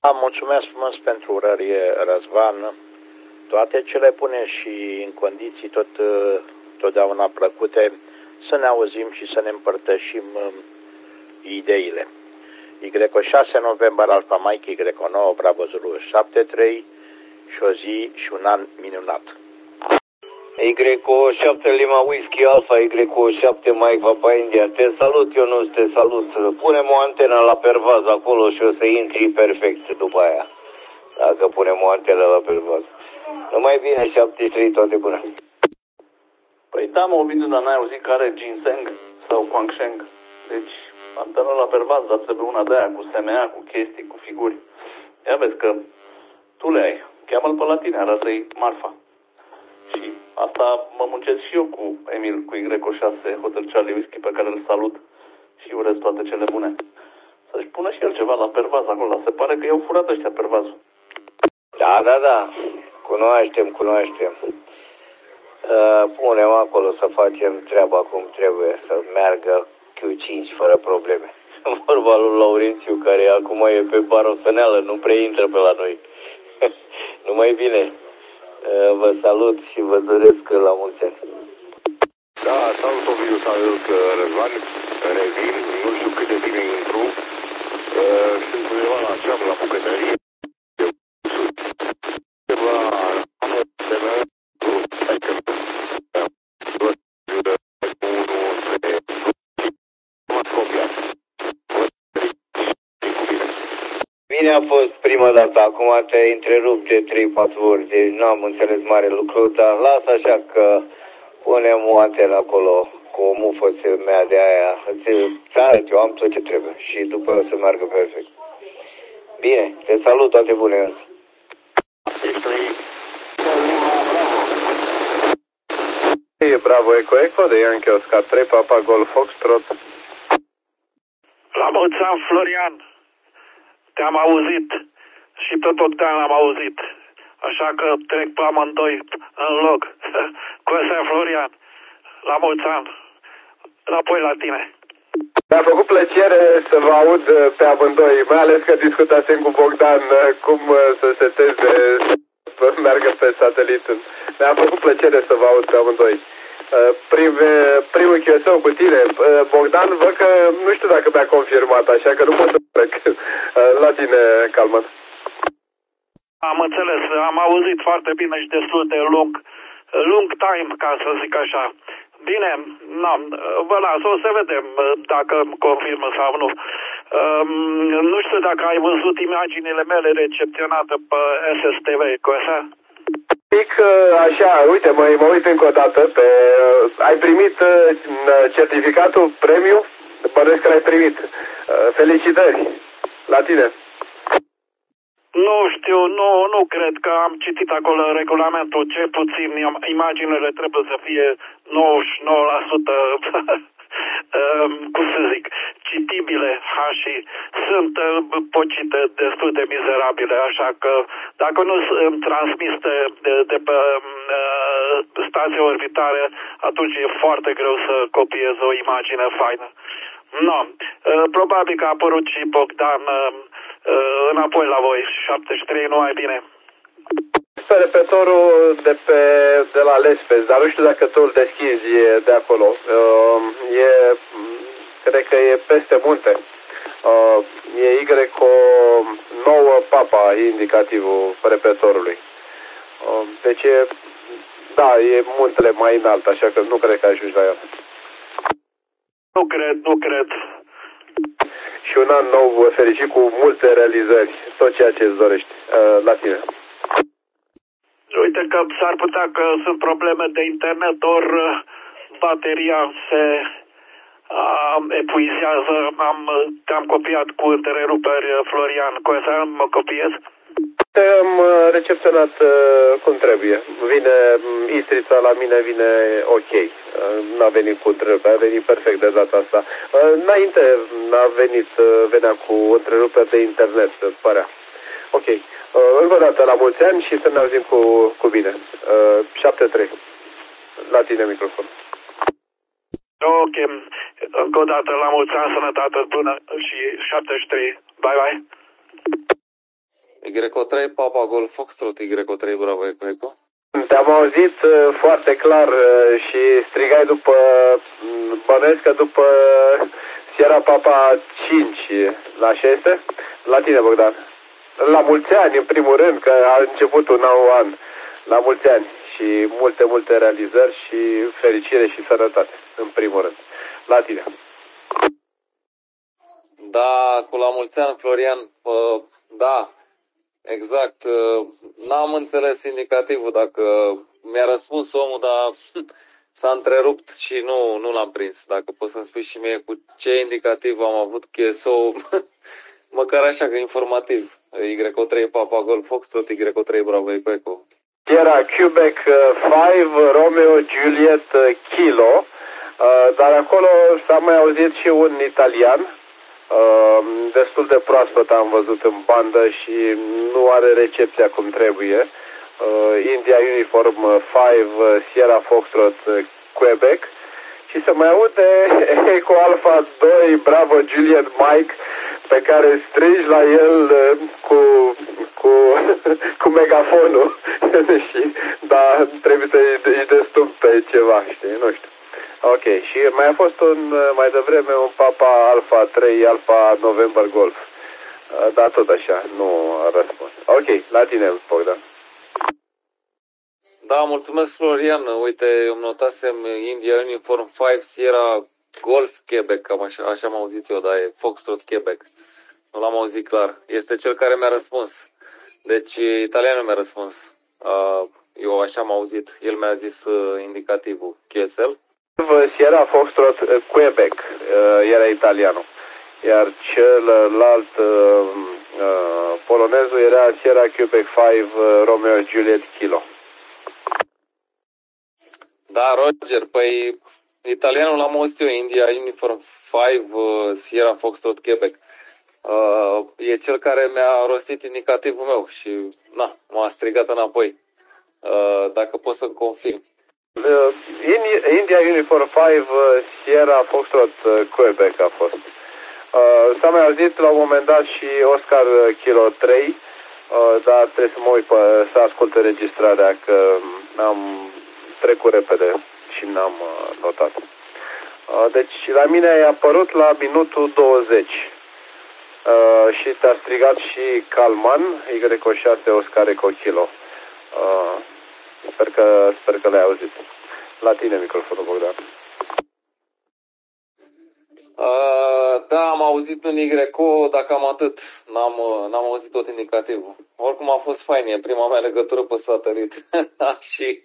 Mulțumesc frumos pentru urări, Răzvan. Toate cele bune și în condiții totdeauna plăcute, să ne auzim și să ne împărtășim ideile. Y6 november, Alfa Mike, Y9, Bravo Zulu 73 și o zi și un an minunat. Y7 Lima Whisky Alpha, Y7 Mike Papa India. Te salut, Ionuț, te salut. Punem o antenă la pervaz acolo și o să intri perfect după aia. Dacă punem o antenă la pervaz. Numai bine, 73, toate bune. Păi da, mă, Ovidiu, dar n-ai auzit că are ginseng sau Guangsheng. Deci, antenă la pervaz, dar trebuie una de aia cu SMA, cu chestii, cu figuri. Ia vezi că tu le ai. Cheamă-l pe la tine, arată-i marfa. Și asta mă muncesc și eu cu Emil, cu Y6 Hotel Charlie Whisky, pe care îl salut și urez toate cele bune. Să-și pună și el ceva la pervaz acolo. Se pare că i-au furat ăștia pervazul. Da. Cunoaștem. Punem acolo să facem treaba cum trebuie, să meargă Q5 fără probleme. Vorba lui Laurențiu, care acum e pe parosăneală, nu prea intră pe la noi. Numai bine. Vă salut și vă doresc la mulți ani. Da, salut, Ovidiu, salut, Răzvan. Revin, nu știu cât de bine intru. Sunt undeva la ceam, la bucătărie. Bine a fost prima dată, acum te-ai întrerupt de 3-4 ori, deci nu am înțeles mare lucru, dar lasă așa că punem o antenă acolo cu o mufă mea de aia, îți arăt, eu am tot ce trebuie și după o să meargă perfect. Bine, te salut, toate bune. Bravo Eco, de Yankee Oscar 3, Papa Golf Foxtrot. La mulți ani, Florian. Te-am auzit și tot Bogdan am auzit. Așa că trec pe amândoi în loc. Cu ăsta, Florian. La mulți ani. Înapoi la tine. Mi-a făcut plăcere să vă aud pe amândoi, mai ales că discutasem cu Bogdan cum să seteze, să meargă pe satelit. Mi-a făcut plăcere să vă aud pe amândoi. Primul chiosou cu tine, Bogdan, văd că nu știu dacă mi-a confirmat, așa că nu pot să trec. La tine, Calman. Am înțeles, am auzit foarte bine și destul de lung time, ca să zic așa. Bine, vă las, o să vedem dacă îmi confirmă sau nu. Nu știu dacă ai văzut imaginile mele recepționate pe SSTV, cu așa? Așa, uite, mă uit încă o dată ai primit certificatul premiu? Păresc că l-ai primit. Felicitări la tine. Nu știu, nu cred că am citit acolo regulamentul, cel puțin imaginele trebuie să fie 99% cum să zic, citibile și sunt pocite destul de mizerabile, așa că dacă nu îmi transmis de pe stație orbitară, atunci e foarte greu să copiez o imagine faină. Probabil că a apărut și Bogdan înapoi la voi, 73, nu ai bine. Pe repetorul de la Lespes, dar nu știu dacă tu îl deschizi de acolo. Cred că e peste munte. E Y9 Papa indicativul repetorului. Deci e muntele mai înalt, așa că nu cred că ajungi la el. Nu cred. Și un an nou fericit cu multe realizări, tot ceea ce îți dorești. La tine. Uite că s-ar putea că sunt probleme de internet, ori bateria se epuizează. Te-am copiat cu întreruperi, Florian. Cu asta mă copiez? Am recepționat cum trebuie. Vine Istrița la mine, vine ok. N-a venit cu întreruperi, a venit perfect de data asta. Înainte venea cu întreruperi de internet, părea. Ok. Încă o dată la mulți ani și să ne auzim cu bine. 7-3. La tine microfon. Ok. Încă o dată la mulți ani, sănătate bună și 73. Bye, bye. Y3 Papa Golf Foxtrot Y3 Bravo Eco. Te-am auzit foarte clar și strigai după, bănuiesc că după Sierra Papa 5, așa este? La tine, Bogdan. La mulți ani, în primul rând, că a început un nou an. La mulți ani și multe realizări și fericire și sănătate, în primul rând. La tine. Da, cu la mulți ani, Florian, da, exact. N-am înțeles indicativul dacă mi-a răspuns omul, dar s-a întrerupt și nu l-am prins. Dacă poți să-mi spui și mie cu ce indicativ am avut QSO, măcar așa că informativ. Y3 Papa Golf Foxtrot, Y3 Bravo Eco. Era Quebec 5 Romeo Juliet Kilo, dar acolo s-a mai auzit și un italian, destul de proaspăt am văzut în bandă și nu are recepția cum trebuie. India Uniform 5 Sierra Foxtrot Quebec și se mai aude Eco Alpha 2 Bravo Juliet Mike pe care strigi la el cu megafonul și da, trebuie să-i destum pe ceva, știi, nu știu. Ok, și mai a fost mai devreme un Papa Alpha 3 Alpha November Golf. Da, tot așa, nu a răspuns. Ok, la tine, Bogdan. Da, mulțumesc, Florian. Uite, îmi notasem India Uniform 5 Sierra Golf Quebec, cam așa am auzit eu, dar e Foxtrot Quebec. Nu l-am auzit clar. Este cel care mi-a răspuns. Deci, italianul mi-a răspuns. Eu așa am auzit. El mi-a zis indicativul QSL. Sierra Foxtrot Quebec era italianul. Iar celălalt polonezul era Sierra Quebec 5 Romeo Juliet Kilo. Da, Roger, păi italianul l-am auzit eu, India Uniform 5 Sierra Foxtrot Quebec. E cel care mi-a rostit indicativul meu și m-a strigat înapoi. Dacă poți să-mi confirm. India Uniform 5 Sierra Foxtrot Quebec a fost. S-a mai auzit la un moment dat și Oscar Kilo 3, dar trebuie să mă uit să ascult înregistrarea, că am trecut repede și n-am notat. Deci la mine ai apărut la minutul 20 și te-a strigat și Calman, Y6 Oscar Eco Kilo. Sper că l-ai auzit. La tine microfonul, Bogdan. Da, am auzit un Y, dar cam atât. N-am auzit tot indicativul. Oricum a fost fain, e prima mea legătură pe satelit. Și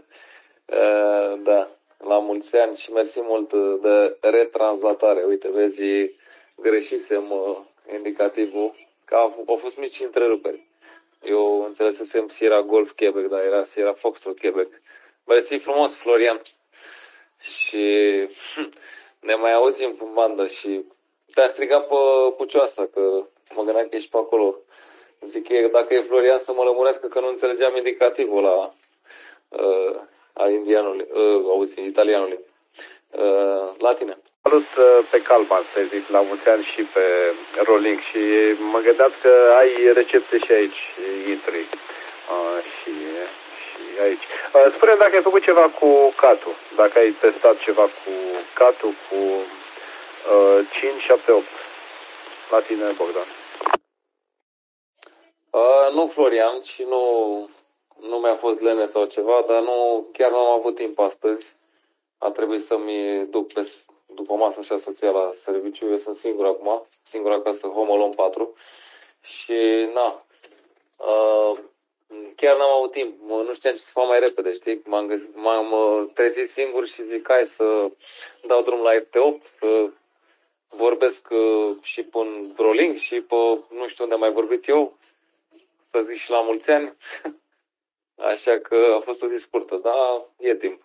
da, la mulți ani și mersi mult de retranslatare. Uite, vezi, greșisem indicativul, că au fost mici întreruperi. Eu înțelesesem Sierra Golf Quebec, dar era Sierra Foxtrot Quebec. Mersi frumos, Florian. Și ne mai auzim în bandă și te-a strigat pe Pucioasa, că mă gândeam că ești pe acolo. Zic că dacă e Florian să mă lămurească că nu înțelegeam indicativul a indianului, italianului. La tine. Salut pe Calman, să zic, la mulți ani și pe Rolling și mă gândeam că ai recepție și aici, intri și aici. Spune-mi dacă ai făcut ceva cu Catu, dacă ai testat ceva cu Catu cu 578. La tine, Bogdan. Nu, Florian, și nu mi-a fost lene sau ceva, dar chiar nu am avut timp astăzi. A trebuit să-mi duc după masă așa soția la serviciu. Eu sunt singur acum, singur acasă, Home Alone 4. Și chiar n-am avut timp, nu știam ce să fac mai repede, știi? M-am trezit singur și zic, hai să dau drum la FT8, să vorbesc și pe un Rolling și pe nu știu unde am mai vorbit eu, să zic și la mulți ani. Așa că a fost o zi scurtă, dar e timp.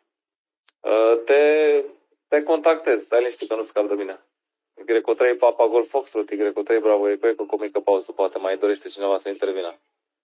Te contactez, stai liniștit că nu scap de mine. Y3 Papa Golf Foxtrot, Y3 Bravo Eco cu mică pauză, poate mai dorește cineva să intervină.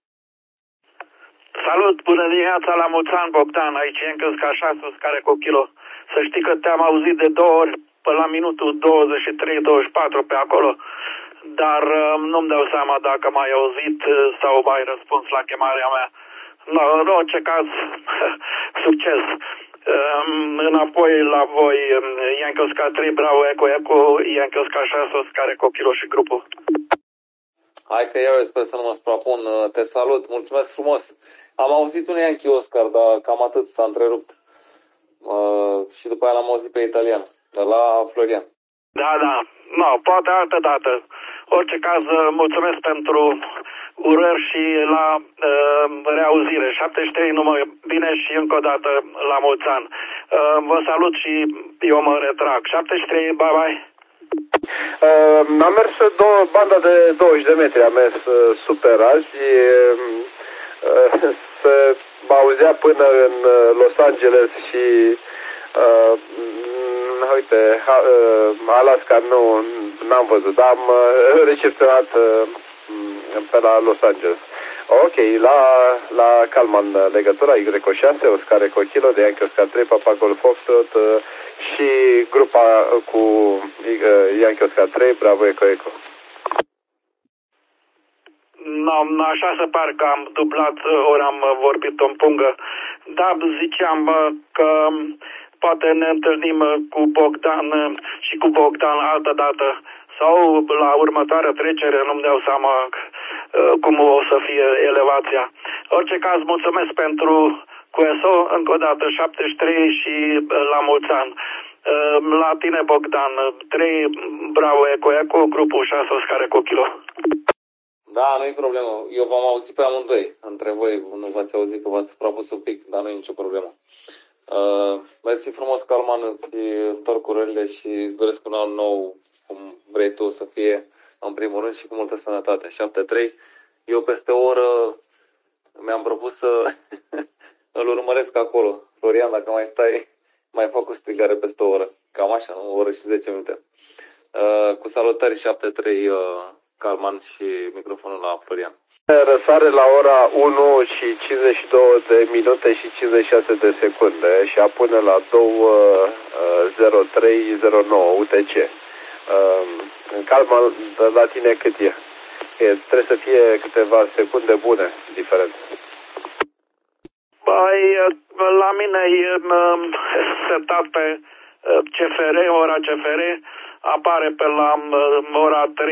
Salut, bună dimineața, la mulți ani, Bogdan, aici e încă Scașasul, care cu kilo. Să știi că te-am auzit de 2 ori, până la minutul 23-24 pe acolo. dar nu-mi dau seama dacă m-ai auzit sau m-ai răspuns la chemarea mea. În orice caz, succes! Înapoi la voi, Yankee Oscar 3, Bravo, Eco, Eco, Yankee Oscar 6, Oscar, Eco, Kilo și grupul. Hai că eu sper să nu mă suprapun. Te salut, mulțumesc frumos. Am auzit un Yankee Oscar, dar cam atât, s-a întrerupt. Și după aia l-am auzit pe italian, de la Florian. Da, poate altă dată. Orice caz, mulțumesc pentru urări și la reauzire. 73 numai bine și încă o dată la mulți ani. Vă salut și eu mă retrag. 73, bye. Am mers banda de 20 de metri, am mers super azi. Se auzea până în Los Angeles și uite, Alaska n-am văzut, dar am recepționat pe la Los Angeles. Ok, la Calman legătura Y6, Oscar Eco Kilo de Yankee Oscar 3, Papa Golf Foxtrot și grupa cu Yankee Oscar 3, Bravo Eco Eco. Așa se pare că am dublat, ori am vorbit în pungă. Da, ziceam că poate ne întâlnim cu Bogdan și cu Bogdan altă dată sau la următoarea trecere, nu-mi dau seama cum o să fie elevația. Orice caz, mulțumesc pentru QSO, încă o dată 73 și la mulți ani. La tine, Bogdan, 3 Bravo Eco Eco, grupul 6 Oscar Eco Kilo. Da, nu-i problemă. Eu v-am auzit pe amândoi. Între voi nu v-ați auzit că v-ați suprapus un pic, dar nu e nicio problemă. Mersi frumos, Calman, îți întorc urările și îți doresc un an nou, cum vrei tu să fie, în primul rând și cu multă sănătate. 7-3. Eu peste o oră mi-am propus să îl urmăresc acolo. Florian, dacă mai stai, mai fac o strigare peste o oră. Cam așa, o oră și 10 minute. Cu salutări 7-3, Calman și microfonul la Florian. Răsare la ora 1 și 52 de minute și 56 de secunde și apune la 2:03:09 UTC. Calma, la tine cât e? Trebuie să fie câteva secunde bune diferență. Păi, la mine e setat pe CFR, ora CFR, apare pe la ora 3:52:29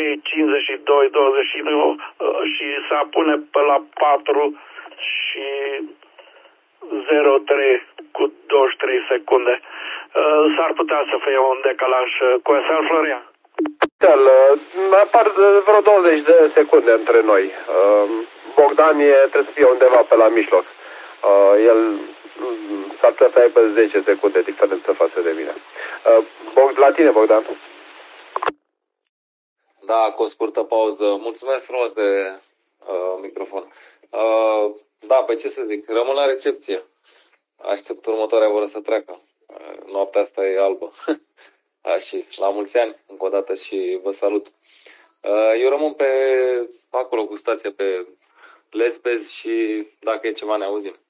și se apune pe la 4 și 03 cu 23 secunde. S-ar putea să fie un decalaj cu SL, Florian. Apar vreo 20 de secunde între noi. Bogdan trebuie să fie undeva pe la mijloc. El s-ar putea să aibă 10 secunde diferență față de mine. La tine, Bogdan. Da, cu o scurtă pauză. Mulțumesc frumos de microfon. Da, pe ce să zic, rămân la recepție. Aștept următoarea oră să treacă. Noaptea asta e albă. Și la mulți ani, încă o dată, și vă salut. Eu rămân pe acolo cu stația pe Lesbez și dacă e ceva ne auzim.